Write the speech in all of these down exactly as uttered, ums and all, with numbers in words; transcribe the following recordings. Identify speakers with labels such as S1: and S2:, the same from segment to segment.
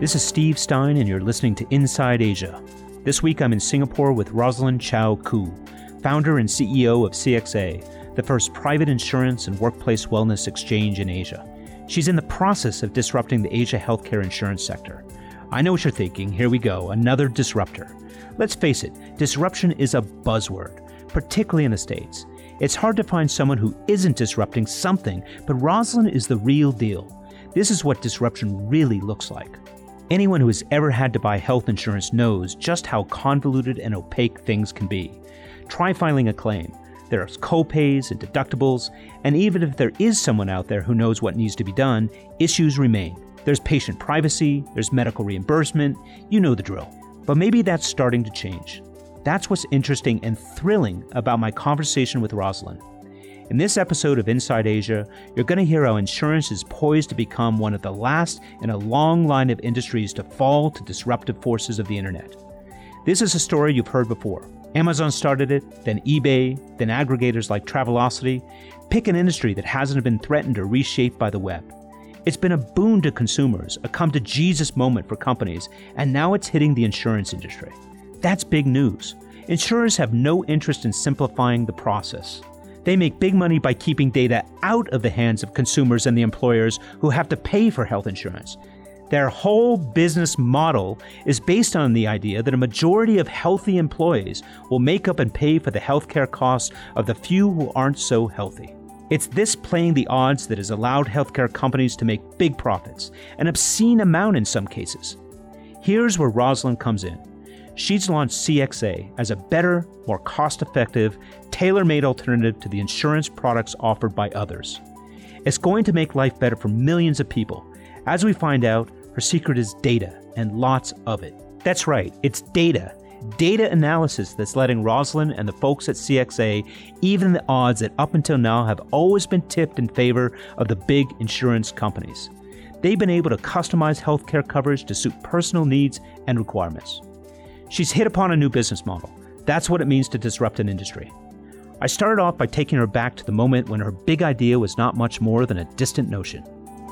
S1: This is Steve Stein, and you're listening to Inside Asia. This week, I'm in Singapore with Rosalind Chow Koo, founder and C E O of C X A, the first private insurance and workplace wellness exchange in Asia. She's in the process of disrupting the Asia healthcare insurance sector. I know what you're thinking. Here we go, another disruptor. Let's face it, disruption is a buzzword, particularly in the States. It's hard to find someone who isn't disrupting something, but Rosalind is the real deal. This is what disruption really looks like. Anyone who has ever had to buy health insurance knows just how convoluted and opaque things can be. Try filing a claim. There are co-pays and deductibles, and even if there is someone out there who knows what needs to be done, issues remain. There's patient privacy, there's medical reimbursement, you know the drill. But maybe that's starting to change. That's what's interesting and thrilling about my conversation with Rosalind. In this episode of Inside Asia, you're going to hear how insurance is poised to become one of the last in a long line of industries to fall to disruptive forces of the internet. This is a story you've heard before. Amazon started it, then eBay, then aggregators like Travelocity. Pick an industry that hasn't been threatened or reshaped by the web. It's been a boon to consumers, a come-to-Jesus moment for companies, and now it's hitting the insurance industry. That's big news. Insurers have no interest in simplifying the process. They make big money by keeping data out of the hands of consumers and the employers who have to pay for health insurance. Their whole business model is based on the idea that a majority of healthy employees will make up and pay for the healthcare costs of the few who aren't so healthy. It's this playing the odds that has allowed healthcare companies to make big profits, an obscene amount in some cases. Here's where Rosalind comes in. She's launched C X A as a better, more cost-effective, tailor-made alternative to the insurance products offered by others. It's going to make life better for millions of people. As we find out, her secret is data, and lots of it. That's right, it's data. Data analysis that's letting Rosalind and the folks at C X A even the odds that up until now have always been tipped in favor of the big insurance companies. They've been able to customize healthcare coverage to suit personal needs and requirements. She's hit upon a new business model. That's what it means to disrupt an industry. I started off by taking her back to the moment when her big idea was not much more than a distant notion.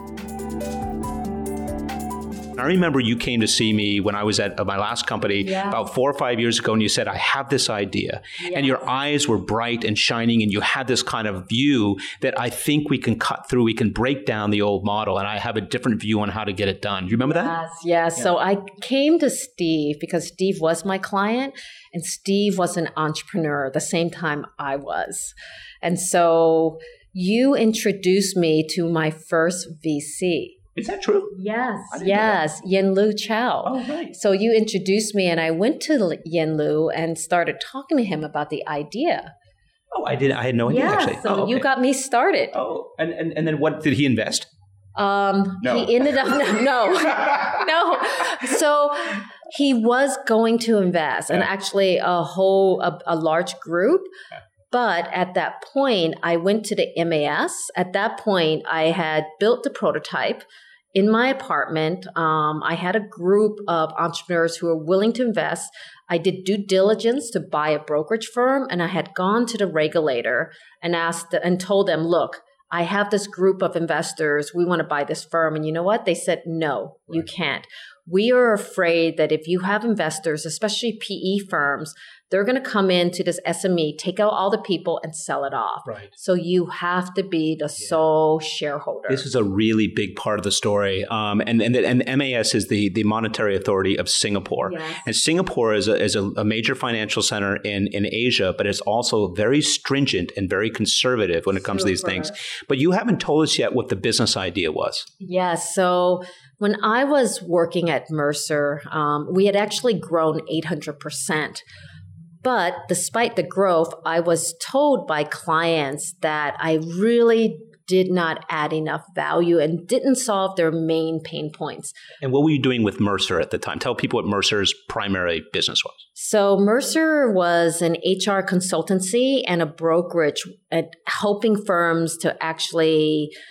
S1: I remember you came to see me when I was at my last company yeah. about four or five years ago, and you said, I have this idea. Yeah. And your eyes were bright and shining, and you had this kind of view that I think we can cut through, we can break down the old model, and I have a different view on how to get it done. Do you remember
S2: yes,
S1: that?
S2: Yes. Yeah. So I came to Steve because Steve was my client, and Steve was an entrepreneur at the same time I was. And so you introduced me to my first V C.
S1: Is that true?
S2: Yes, yes, Yen Lu Chow.
S1: Oh, right.
S2: So you introduced me, and I went to Yen Lu and started talking to him about the idea.
S1: Oh, I did. I had no idea,
S2: yeah,
S1: actually.
S2: so
S1: oh, okay.
S2: You got me started.
S1: Oh, and, and and then what, did he invest?
S2: Um,
S1: no.
S2: He ended up, no, no. So he was going to invest, and actually a whole, a, a large group. But at that point, I went to the M A S. At that point, I had built the prototype in my apartment. Um, I had a group of entrepreneurs who were willing to invest. I did due diligence to buy a brokerage firm, and I had gone to the regulator and asked and told them, look, I have this group of investors. We want to buy this firm. And you know what? They said, no, right. You can't. We are afraid that if you have investors, especially P E firms, they're going to come into this S M E, take out all the people and sell it off.
S1: Right.
S2: So you have to be the yeah. sole shareholder.
S1: This is a really big part of the story. Um, and, and, and M A S is the, the monetary authority of Singapore. Yes. And Singapore is, a, is a, a major financial center in, in Asia, but it's also very stringent and very conservative when it comes Super. to these things. But you haven't told us yet what the business idea was.
S2: Yes. So when I was working at Mercer, um, we had actually grown eight hundred percent. But despite the growth, I was told by clients that I really did not add enough value and didn't solve their main pain points.
S1: And what were you doing with Mercer at the time? Tell people what Mercer's primary business was.
S2: So Mercer was an H R consultancy and a brokerage at helping firms to actually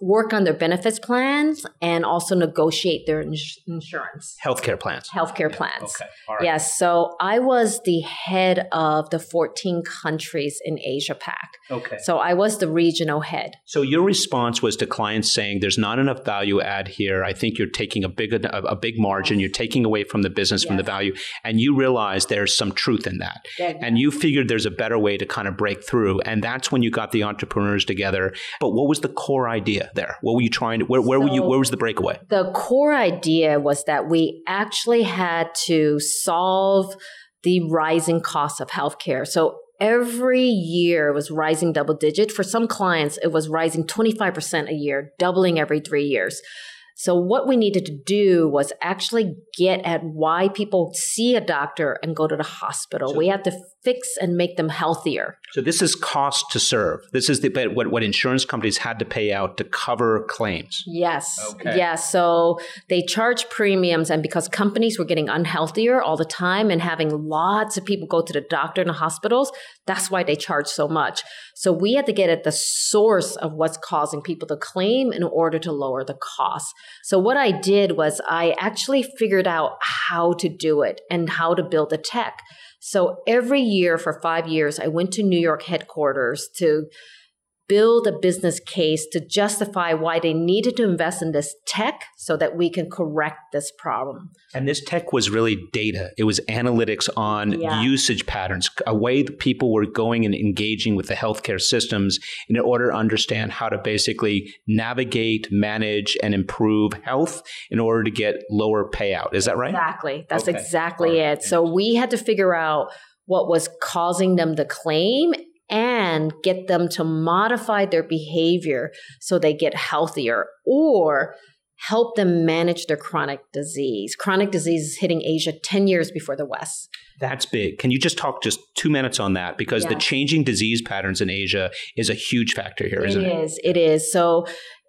S2: work on their benefits plans and also negotiate their ins- insurance.
S1: Healthcare plans.
S2: Healthcare plans.
S1: Okay. All right.
S2: Yes. So I was the head of the fourteen countries in Asia Pac.
S1: Okay.
S2: So I was the regional head.
S1: So your response was to clients saying, there's not enough value add here. I think you're taking a big, a, a big margin. You're taking away from the business, yes. from the value. And you realize there's some truth in that. Yeah. And you figured there's a better way to kind of break through. And that's when you got the entrepreneurs together. But what was the core idea there? What were you trying to, where, where so were you, where was the breakaway?
S2: The core idea was that we actually had to solve the rising cost of healthcare. So every year it was rising double digit. For some clients, it was rising twenty-five percent a year, doubling every three years. So what we needed to do was actually get at why people see a doctor and go to the hospital. So we had to fix and make them healthier.
S1: So this is cost to serve. This is the what, what insurance companies had to pay out to cover claims.
S2: Yes.
S1: Okay.
S2: Yes. So they charge premiums, and because companies were getting unhealthier all the time and having lots of people go to the doctor and the hospitals, that's why they charge so much. So we had to get at the source of what's causing people to claim in order to lower the cost. So what I did was I actually figured out how to do it and how to build the tech. So every year for five years, I went to New York headquarters to build a business case to justify why they needed to invest in this tech so that we can correct this problem.
S1: And this tech was really data. It was analytics on
S2: yeah.
S1: usage patterns, a way that people were going and engaging with the healthcare systems in order to understand how to basically navigate, manage, and improve health in order to get lower payout. Is that right?
S2: Exactly. That's
S1: okay.
S2: exactly
S1: right.
S2: it. So we had to figure out what was causing them to claim and get them to modify their behavior so they get healthier, or help them manage their chronic disease. Chronic disease is hitting Asia ten years before the West.
S1: That's big. Can you just talk just two minutes on that? Because yeah. the changing disease patterns in Asia is a huge factor here, isn't it?
S2: It is. It is. So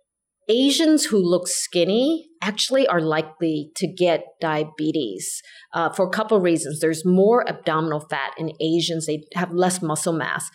S2: Asians who look skinny actually are likely to get diabetes uh, for a couple of reasons. There's more abdominal fat in Asians. They have less muscle mass.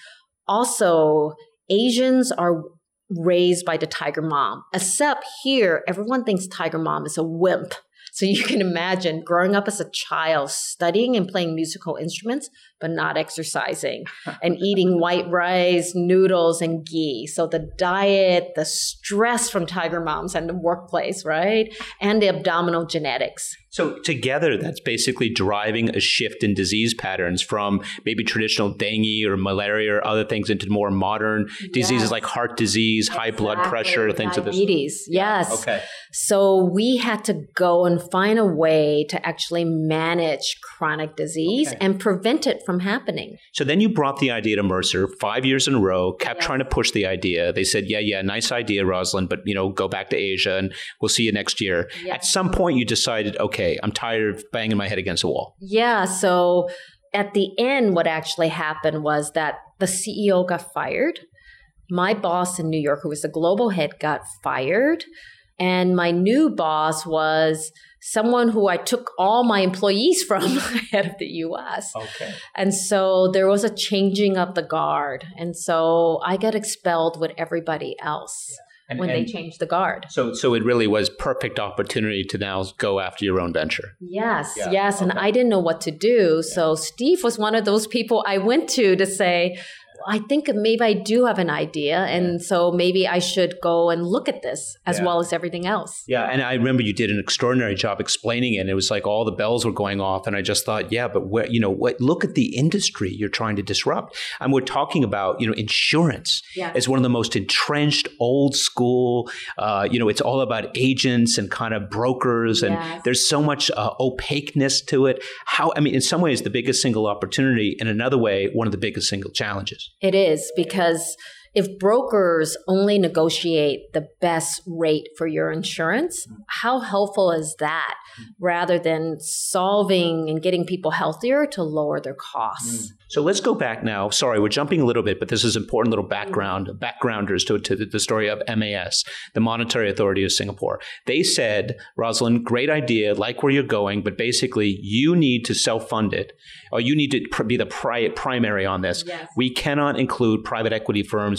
S2: Also, Asians are raised by the tiger mom, except here, everyone thinks tiger mom is a wimp. So you can imagine growing up as a child, studying and playing musical instruments, but not exercising, and eating white rice, noodles, and ghee. So the diet, the stress from tiger moms and the workplace, right? And the abdominal genetics.
S1: So together, that's basically driving a shift in disease patterns from maybe traditional dengue or malaria or other things into more modern diseases yes. like heart disease, exactly. high blood pressure, things of this.
S2: Diabetes, yes.
S1: Okay.
S2: So we had to go and find a way to actually manage chronic disease okay. and prevent it from happening.
S1: So then you brought the idea to Mercer five years in a row, kept yes. trying to push the idea. They said, yeah, yeah, nice idea, Rosalind, but you know, go back to Asia and we'll see you next year. Yes. At some point you decided, okay, I'm tired of banging my head against a wall.
S2: Yeah. So at the end, what actually happened was that the C E O got fired. My boss in New York, who was the global head, got fired. And my new boss was someone who I took all my employees from head of the U S.
S1: Okay.
S2: And so there was a changing of the guard. And so I got expelled with everybody else. Yeah. And, when and they changed the guard.
S1: So so it really was perfect opportunity to now go after your own venture.
S2: Yes,
S1: yeah.
S2: yes. Okay. And I didn't know what to do. Yeah. So Steve was one of those people I went to to say, I think maybe I do have an idea. And so maybe I should go and look at this as yeah. well as everything else.
S1: Yeah. And I remember you did an extraordinary job explaining it. And it was like all the bells were going off. And I just thought, yeah, but where, you know, what, look at the industry you're trying to disrupt. And we're talking about, you know, insurance
S2: yeah.
S1: is one of the most entrenched, old school, uh, you know, it's all about agents and kind of brokers. And
S2: yes.
S1: there's so much uh, opaqueness to it. How, I mean, in some ways, the biggest single opportunity. In another way, one of the biggest single challenges.
S2: It is, because if brokers only negotiate the best rate for your insurance, how helpful is that rather than solving and getting people healthier to lower their costs?
S1: So let's go back now. Sorry, we're jumping a little bit, but this is important little background, backgrounders to, to the story of M A S, the Monetary Authority of Singapore. They said, Rosalind, great idea, like where you're going, but basically you need to self-fund it, or you need to pr- be the pri- primary on this.
S2: Yes.
S1: We cannot include private equity firms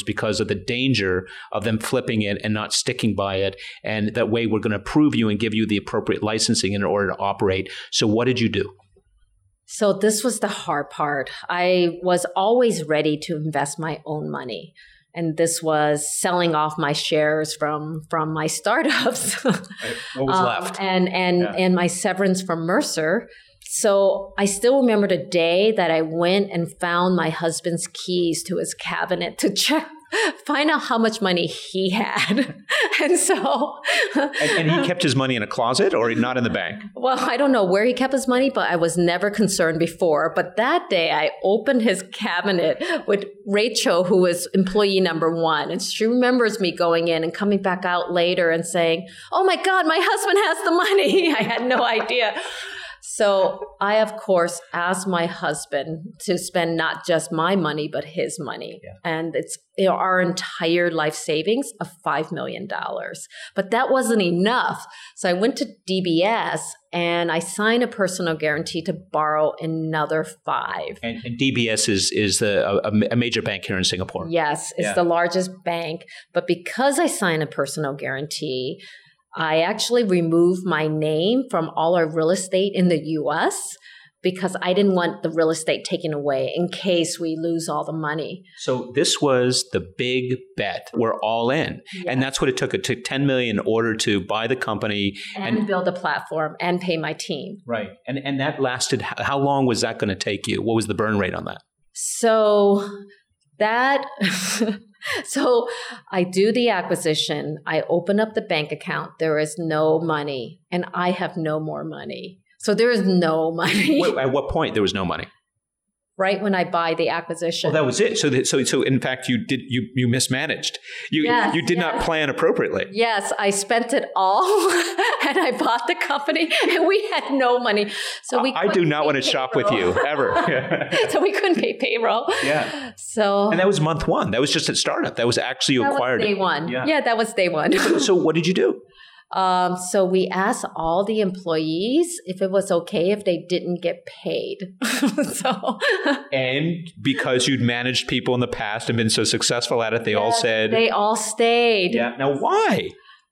S1: because of the danger of them flipping it and not sticking by it. And that way we're going to approve you and give you the appropriate licensing in order to operate. So what did you do?
S2: So this was the hard part. I was always ready to invest my own money. And this was selling off my shares from from my startups.
S1: What was
S2: um,
S1: left?
S2: And and yeah. and my severance from Mercer. So I still remember the day that I went and found my husband's keys to his cabinet to check, find out how much money he had. And so...
S1: and, and he kept his money in a closet or not in the bank?
S2: Well, I don't know where he kept his money, but I was never concerned before. But that day I opened his cabinet with Rachel, who was employee number one. And she remembers me going in and coming back out later and saying, oh my God, my husband has the money. I had no idea. So I, of course, asked my husband to spend not just my money, but his money. Yeah. And it's you know, our entire life savings of five million dollars. But that wasn't enough. So I went to D B S and I signed a personal guarantee to borrow another five.
S1: And, and D B S is, is the, a, a major bank here in Singapore.
S2: Yes, it's yeah. the largest bank. But because I signed a personal guarantee, I actually removed my name from all our real estate in the U S because I didn't want the real estate taken away in case we lose all the money.
S1: So this was the big bet. We're all in. Yes. And that's what it took. It took ten million dollars in order to buy the company.
S2: And, and build a platform and pay my team.
S1: Right. And, and that lasted, how long was that going to take you? What was the burn rate on that?
S2: So that... So I do the acquisition. I open up the bank account. There is no money and I have no more money. So there is no money.
S1: Wait, at what point there was no money?
S2: Right when I buy the acquisition.
S1: Well, that was it. So, that, so, so in fact, you did you you mismanaged. You yes, you did yes. not plan appropriately.
S2: Yes, I spent it all, and I bought the company, and we had no money. So we.
S1: I do not want to payroll. shop with you ever.
S2: So we couldn't pay payroll.
S1: Yeah.
S2: So.
S1: And that was month one. That was just a startup. That was actually you
S2: that
S1: acquired
S2: was day
S1: it.
S2: one. Yeah. yeah, that was day one.
S1: So what did you do?
S2: Um, so we asked all the employees if it was okay if they didn't get paid. so,
S1: and because you'd managed people in the past and been so successful at it, they yes, all said
S2: they all stayed.
S1: Yeah. Now, why?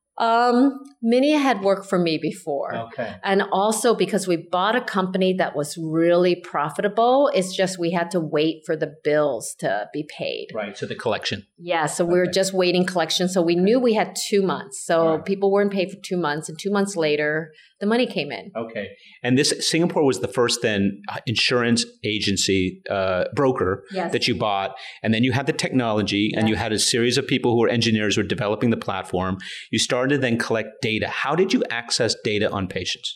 S2: Um, many had worked for me before.
S1: Okay.
S2: And also because we bought a company that was really profitable, it's just we had to wait for the bills to be paid.
S1: Right. So the collection.
S2: Yeah. So we okay. were just waiting collection. So we knew we had two months. So right. people weren't paid for two months. And two months later, the money came in.
S1: Okay. And this Singapore was the first then insurance agency uh, broker
S2: yes.
S1: that you bought. And then you had the technology yes. and you had a series of people who were engineers who were developing the platform. You started to then collect data. How did you access data on patients?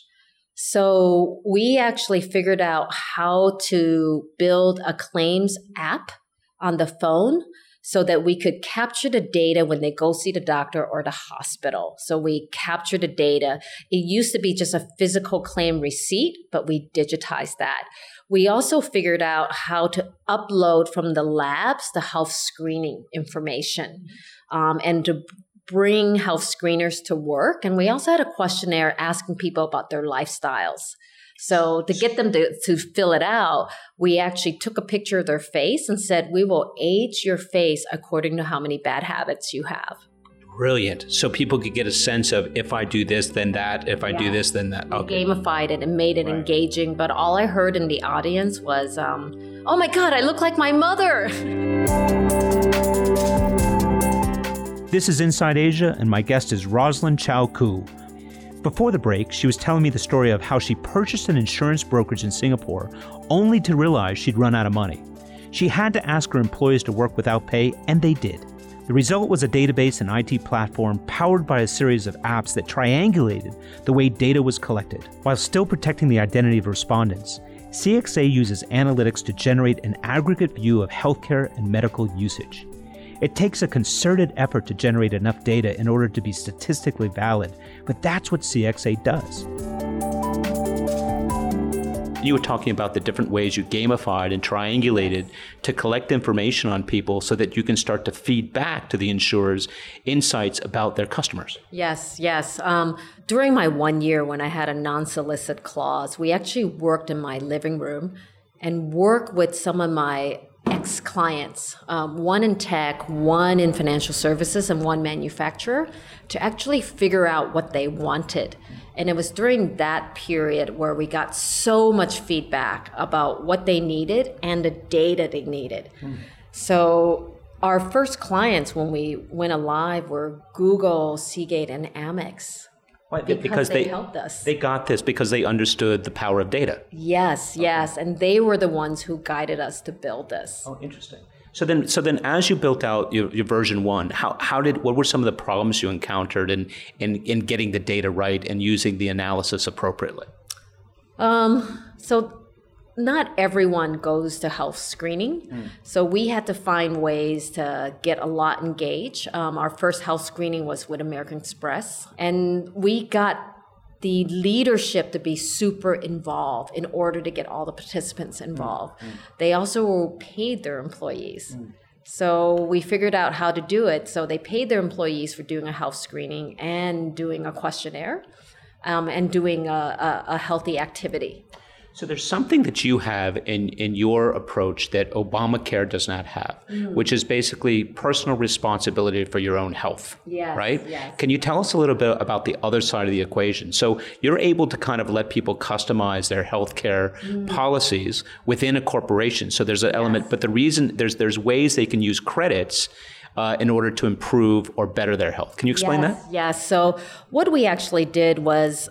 S2: So we actually figured out how to build a claims app on the phone so that we could capture the data when they go see the doctor or the hospital. So we capture the data. It used to be just a physical claim receipt, but we digitized that. We also figured out how to upload from the labs the health screening information um, and to bring health screeners to work. And we also had a questionnaire asking people about their lifestyles. So to get them to, to fill it out, we actually took a picture of their face and said, we will age your face according to how many bad habits you have.
S1: Brilliant. So people could get a sense of if I do this, then that. If I yeah. do this, then that. Okay.
S2: We gamified it and made it right. engaging. But all I heard in the audience was, um, oh my God, I look like my mother.
S1: This is Inside Asia, and my guest is Rosalind Chow Koo. Before the break, she was telling me the story of how she purchased an insurance brokerage in Singapore, only to realize she'd run out of money. She had to ask her employees to work without pay, and they did. The result was a database and I T platform powered by a series of apps that triangulated the way data was collected, while still protecting the identity of respondents. C X A uses analytics to generate an aggregate view of healthcare and medical usage. It takes a concerted effort to generate enough data in order to be statistically valid, but that's what C X A does. You were talking about the different ways you gamified and triangulated to collect information on people so that you can start to feed back to the insurers insights about their customers.
S2: Yes, yes. Um, during my one year when I had a non-solicit clause, we actually worked in my living room and worked with some of my X clients, um, one in tech, one in financial services, and one manufacturer, to actually figure out what they wanted. And it was during that period where we got so much feedback about what they needed and the data they needed. Mm. So our first clients when we went live were Google, Seagate, and Amex.
S1: Why?
S2: Because,
S1: because
S2: they,
S1: they
S2: helped us.
S1: They got this because they understood the power of data.
S2: Yes,
S1: okay.
S2: yes. And they were the ones who guided us to build this.
S1: Oh, interesting. So then, so then, as you built out your, your version one, how how did what were some of the problems you encountered in in, in getting the data right and using the analysis appropriately?
S2: Um. So. Not everyone goes to health screening. Mm. So we had to find ways to get a lot engaged. Um, our first health screening was with American Express. And we got the leadership to be super involved in order to get all the participants involved. Mm. Mm. They also paid their employees. Mm. So we figured out how to do it. So they paid their employees for doing a health screening and doing a questionnaire um, and doing a, a, a healthy activity.
S1: So there's something that you have in, in your approach that Obamacare does not have, mm. which is basically personal responsibility for your own health,
S2: yes,
S1: right?
S2: Yes.
S1: Can you tell us a little bit about the other side of the equation? So you're able to kind of let people customize their healthcare mm. policies within a corporation. So there's an yes. element, but the reason there's there's ways they can use credits Uh, in order to improve or better their health. Can you explain
S2: yes,
S1: that?
S2: Yes. So what we actually did was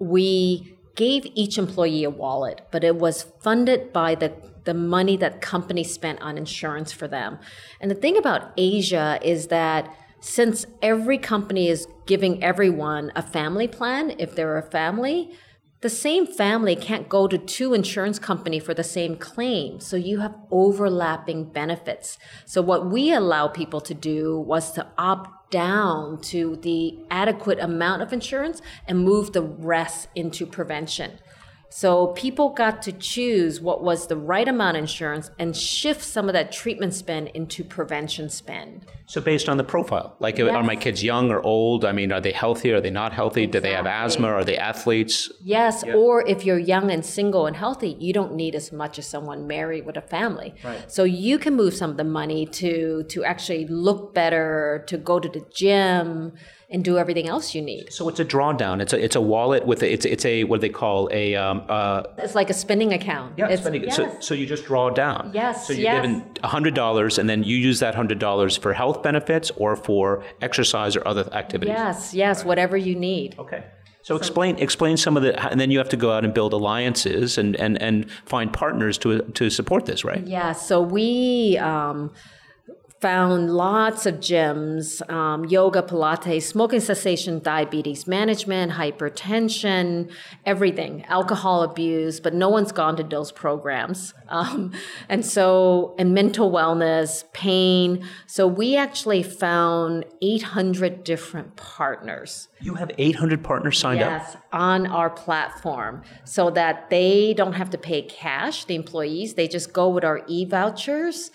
S2: we gave each employee a wallet, but it was funded by the, the money that companies spent on insurance for them. And the thing about Asia is that since every company is giving everyone a family plan, if they're a family, the same family can't go to two insurance companies for the same claim. So you have overlapping benefits. So what we allow people to do was to opt down to the adequate amount of insurance and move the rest into prevention. So people got to choose what was the right amount of insurance and shift some of that treatment spend into prevention spend.
S1: So based on the profile, like yes. are my kids young or old? I mean, are they healthy? Are they not healthy? Exactly. Do they have asthma? Are they athletes?
S2: Yes,
S1: yeah.
S2: Or if you're young and single and healthy, you don't need as much as someone married with a family.
S1: Right.
S2: So you can move some of the money to, to actually look better, to go to the gym, and do everything else you need.
S1: So it's a drawdown. It's a it's a wallet with a, it's it's a what do they call a um, uh,
S2: it's like a spending account.
S1: Yeah,
S2: it's,
S1: spending.
S2: Yes.
S1: So so you just draw down.
S2: Yes.
S1: So you're
S2: yes.
S1: given a hundred dollars, and then you use that hundred dollars for health benefits or for exercise or other activities.
S2: Yes. Yes. Right. Whatever you need.
S1: Okay. So explain explain some of the, and then you have to go out and build alliances and and and find partners to to support this, right?
S2: Yeah. So we. Um, found lots of gyms, um, yoga, Pilates, smoking cessation, diabetes management, hypertension, everything, alcohol abuse, but no one's gone to those programs. Um, and so, and mental wellness, pain. So we actually found eight hundred different partners.
S1: You have eight hundred partners signed
S2: yes,
S1: up?
S2: Yes, on our platform so that they don't have to pay cash, the employees. They just go with our e-vouchers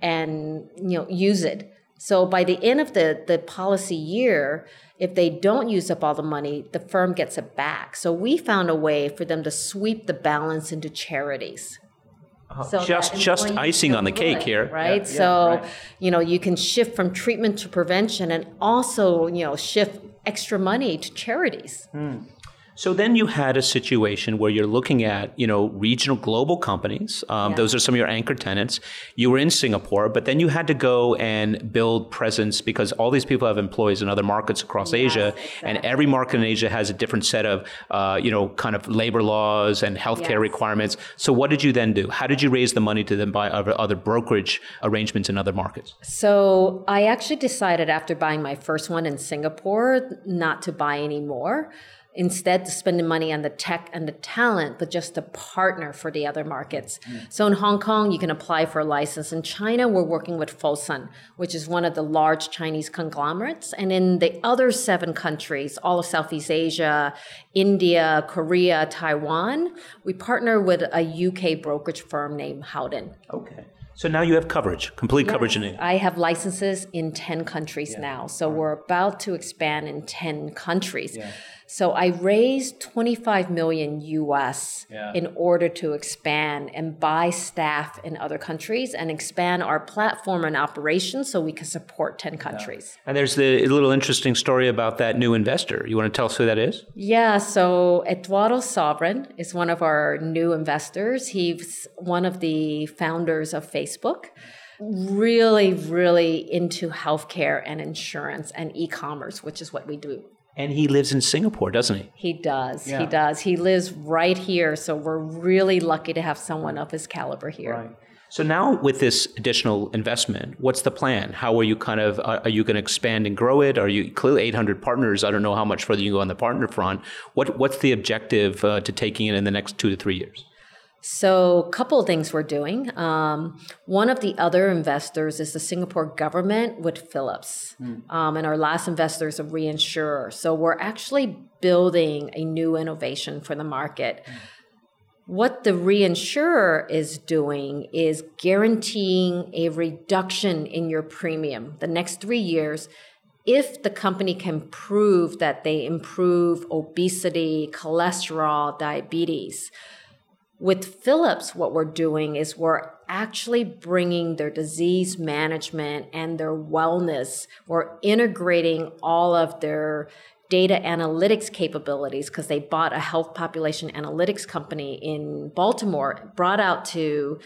S2: and you know use it. So by the end of the, the policy year, if they don't use up all the money, the firm gets it back. So we found a way for them to sweep the balance into charities.
S1: Oh, so just just icing on the cake
S2: good,
S1: here.
S2: Right?
S1: Yeah,
S2: so,
S1: yeah, right.
S2: you know, you can shift from treatment to prevention and also, you know, shift extra money to charities.
S1: Hmm. So then you had a situation where you're looking at, you know, regional global companies. Um, yeah. Those are some of your anchor tenants. You were in Singapore, but then you had to go and build presence because all these people have employees in other markets across yes, Asia. Exactly. And every market in Asia has a different set of, uh, you know, kind of labor laws and healthcare yes. requirements. So what did you then do? How did you raise the money to then buy other, other brokerage arrangements in other markets?
S2: So I actually decided after buying my first one in Singapore not to buy any more. Instead, to spend the money on the tech and the talent, but just to partner for the other markets. Mm. So in Hong Kong, you can apply for a license. In China, we're working with Fosun, which is one of the large Chinese conglomerates. And in the other seven countries, all of Southeast Asia, India, Korea, Taiwan, we partner with a U K brokerage firm named Howden.
S1: Okay. So now you have coverage, complete
S2: yes,
S1: coverage in it.
S2: I have licenses in ten countries yeah. now. So yeah. we're about to expand in ten countries. Yeah. So I raised twenty-five million U S yeah. in order to expand and buy staff in other countries and expand our platform and operations so we can support ten countries.
S1: Yeah. And there's the little interesting story about that new investor. You want to tell us who that is?
S2: Yeah, so Eduardo Sovereign is one of our new investors. He's one of the founders of Facebook. Really, really into healthcare and insurance and e-commerce, which is what we do.
S1: And he lives in Singapore, doesn't he?
S2: He does. Yeah. He does. He lives right here. So we're really lucky to have someone of his caliber here.
S1: Right. So now with this additional investment, what's the plan? How are you kind of, uh, are you going to expand and grow it? Are you clearly eight hundred partners? I don't know how much further you can go on the partner front. What What's the objective uh, to taking it in the next two to three years?
S2: So a couple of things we're doing. Um, one of the other investors is the Singapore government with Philips. Mm. Um, and our last investor is a reinsurer. So we're actually building a new innovation for the market. Mm. What the reinsurer is doing is guaranteeing a reduction in your premium the next three years if the company can prove that they improve obesity, cholesterol, diabetes. With Philips, what we're doing is we're actually bringing their disease management and their wellness. We're integrating all of their data analytics capabilities because they bought a health population analytics company in Baltimore, brought out to,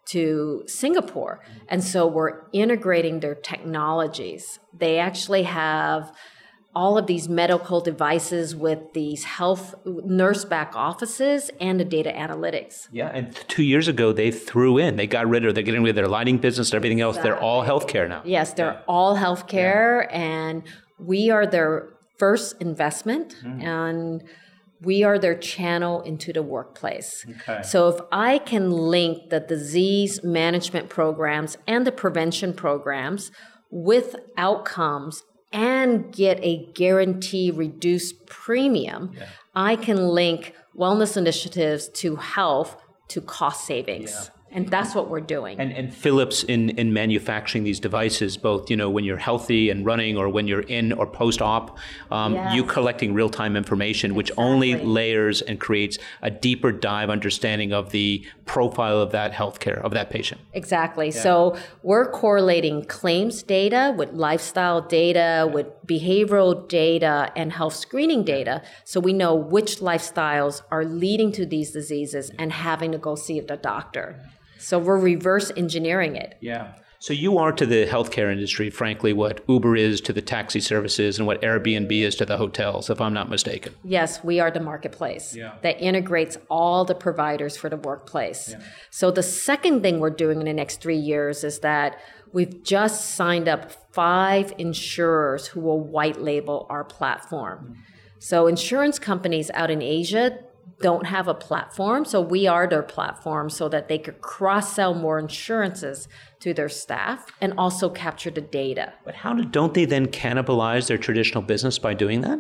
S2: to Singapore. And so we're integrating their technologies. They actually have all of these medical devices with these health nurse back offices and the data analytics.
S1: Yeah, and two years ago they threw in, they got rid of, they're getting rid of their lighting business and everything else. Exactly. They're all healthcare now.
S2: Yes, they're yeah. all healthcare, yeah. and we are their first investment, mm. and we are their channel into the workplace. Okay. So if I can link the disease management programs and the prevention programs with outcomes and get a guarantee reduced premium, yeah. I can link wellness initiatives to health to cost savings. Yeah. And that's what we're doing.
S1: And and Philips in, in manufacturing these devices, both, you know, when you're healthy and running or when you're in or post-op, um, yes. you collecting real-time information, which exactly. only layers and creates a deeper dive understanding of the profile of that healthcare, of that patient.
S2: Exactly. Yeah. So we're correlating claims data with lifestyle data, yeah. with behavioral data and health screening data. So we know which lifestyles are leading to these diseases and having to go see the doctor. So we're reverse engineering it.
S1: Yeah. So you are to the healthcare industry, frankly, what Uber is to the taxi services and what Airbnb is to the hotels, if I'm not mistaken.
S2: Yes, we are the marketplace yeah. that integrates all the providers for the workplace. Yeah. So the second thing we're doing in the next three years is that we've just signed up five insurers who will white label our platform. Mm-hmm. So insurance companies out in Asia don't have a platform, so we are their platform so that they could cross-sell more insurances to their staff and also capture the data.
S1: But how do, don't they then cannibalize their traditional business by doing that?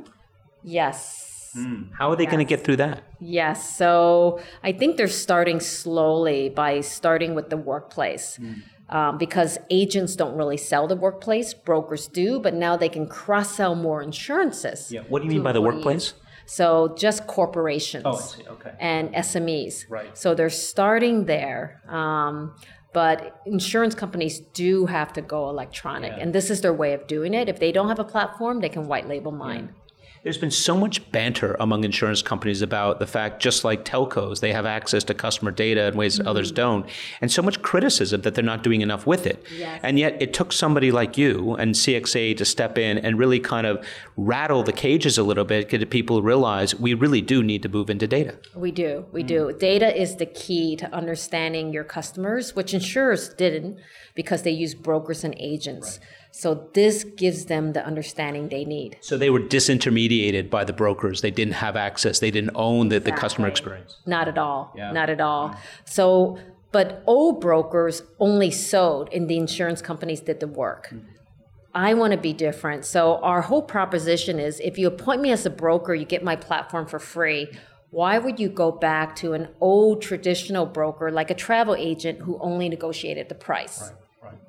S2: Yes.
S1: Mm. How are they
S2: yes.
S1: going to get through that?
S2: Yes, so I think they're starting slowly by starting with the workplace. Mm. Um, because agents don't really sell the workplace, brokers do, but now they can cross-sell more insurances.
S1: Yeah. What do you mean by the workplace?
S2: So just corporations
S1: oh, I see. Okay.
S2: and S M Es.
S1: Right.
S2: So they're starting there. Um, but insurance companies do have to go electronic. Yeah. And this is their way of doing it. If they don't have a platform, they can white label mine. Yeah.
S1: There's been so much banter among insurance companies about the fact, just like telcos, they have access to customer data in ways that mm-hmm. others don't, and so much criticism that they're not doing enough with it.
S2: Yes.
S1: And yet it took somebody like you and C X A to step in and really kind of rattle the cages a little bit, get people realize we really do need to move into data.
S2: We do. We mm. do. Data is the key to understanding your customers, which insurers didn't because they use brokers and agents. Right. So this gives them the understanding they need.
S1: So they were disintermediated by the brokers. They didn't have access. They didn't own the, exactly. the customer experience.
S2: Not at all.
S1: Yeah.
S2: Not at all. Yeah. So, but old brokers only sold and the insurance companies did the work. Mm-hmm. I want to be different. So our whole proposition is if you appoint me as a broker, you get my platform for free. Why would you go back to an old traditional broker like a travel agent who only negotiated the price?
S1: Right, right.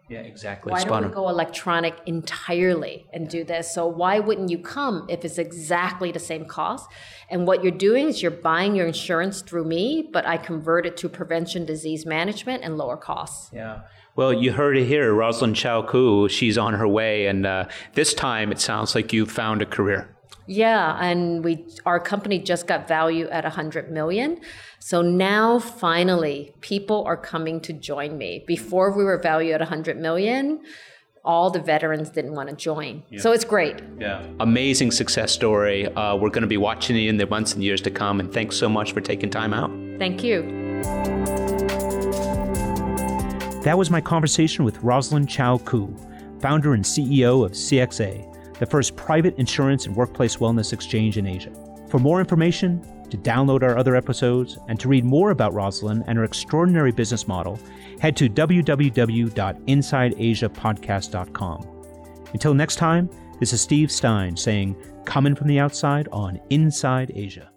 S1: Yeah, exactly.
S2: Why
S1: Spot
S2: don't we
S1: on.
S2: go electronic entirely and do this? So why wouldn't you come if it's exactly the same cost? And what you're doing is you're buying your insurance through me, but I convert it to prevention, disease management, and lower costs.
S1: Yeah. Well, you heard it here, Rosalind Chow Koo. She's on her way, and uh, this time it sounds like you found a career.
S2: Yeah, and we our company just got value at one hundred million. So now finally people are coming to join me. Before we were valued at one hundred million, all the veterans didn't want to join. Yeah. So it's great.
S1: Yeah. Amazing success story. Uh, we're going to be watching it in the months and years to come, and thanks so much for taking time out.
S2: Thank you.
S1: That was my conversation with Rosalind Chow Koo, founder and C E O of C X A, the first private insurance and workplace wellness exchange in Asia. For more information, to download our other episodes, and to read more about Rosalind and her extraordinary business model, head to w w w dot inside asia podcast dot com. Until next time, this is Steve Stein saying, "Coming from the outside on Inside Asia."